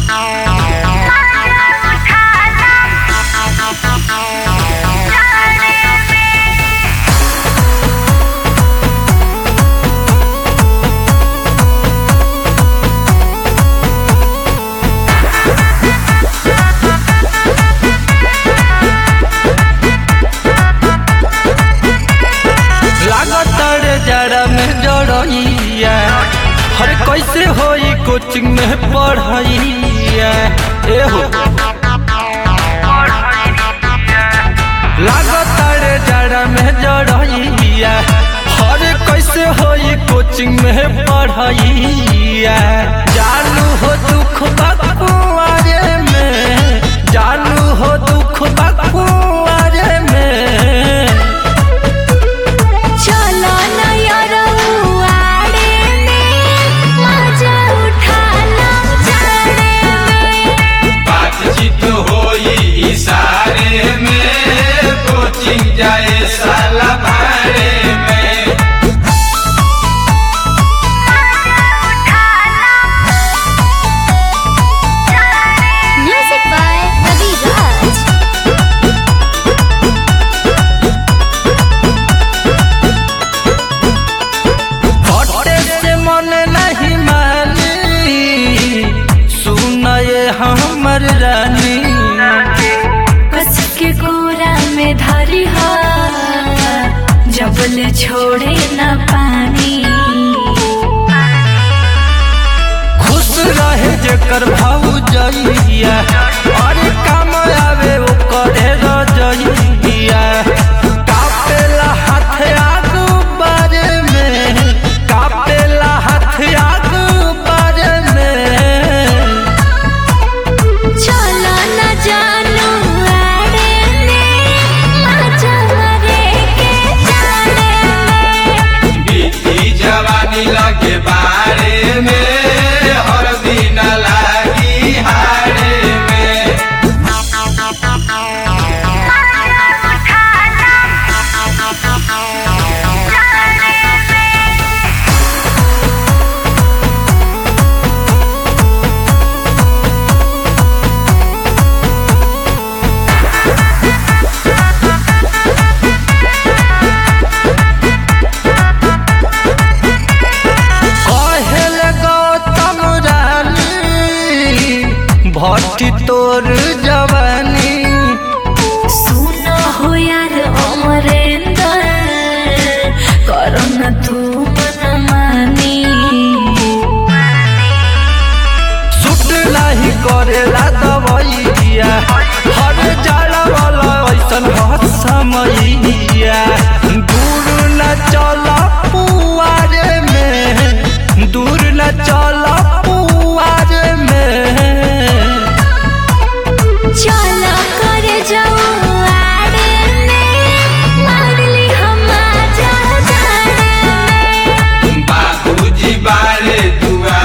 हर कैसे होई कोचिंग में पढ़ाइया एहो लागतारे जड़ा में जड़ाइया हर कैसे होई कोचिंग में पढ़ाइया जानू हो दुख बकुआरे में जानू हो दुख बकुआरे में चलो ना यार इशारे में कोचिंग जाए साला भाड़े में म्यूजिक बाय रवि राज। फटे से मन नहीं मानी सुन ये हमर रानी के कोरा में धारी हा जबल छोड़े न पानी खुश रहे जेकर भौजैया अरे काम आवे वो करे रजैया कापेला हाथ आगू बारे में कापेला हाथ आगू बारे में चलो न जानू लगे बारे में हर दिन लागी हारे में भट्टी तोर जवानी सुनो हो यार अमरेंद्र करो न तू मन मानी सुट नहीं करेला दवैया हर जाला वाला ऐसन हर समैया दूर न चला पुआरे में दूर न चला पुआरे में चलो कर जाओ आड़े में मारली हम जा बाबूजी बारे दुआ